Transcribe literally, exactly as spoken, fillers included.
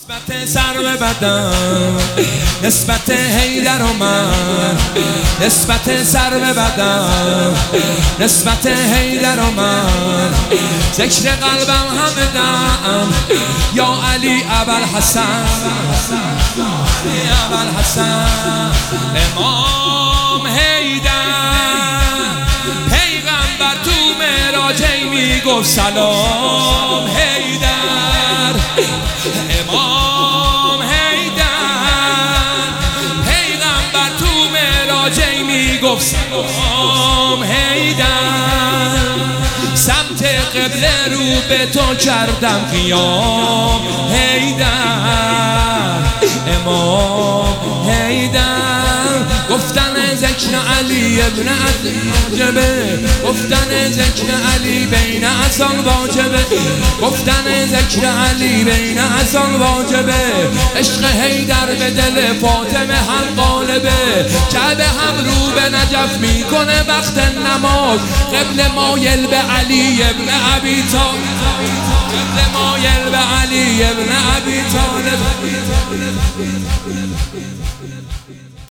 نسبت سر به بدن، نسبت حیدر و من، نسبت سر به بدن، نسبت حیدر و من، ذکر قلبم همه دم یا علی ابوالحسن، ابوالحسن امام حیدر. پیغمبر تو معراجی میگفت سلام حیدر، امام حیدر. پیغمبر تو معراجی میگفت سلام حیدر. سمت قبله رو به تو کردم قیام حیدر، امام حیدر. گفتن ذکر علی ابن ابی واجبه، گفتن ذکر علی بین اصال واجبه، گفتن ذکر علی بین اصال واجبه. عشق حیدر به دل فاطمه هم غالبه، کعبه هم رو به نجف میکنه وقت نماز. قبل مایل به علی ابن ابی طالب، قبل مایل به علی ابن ابی طالب.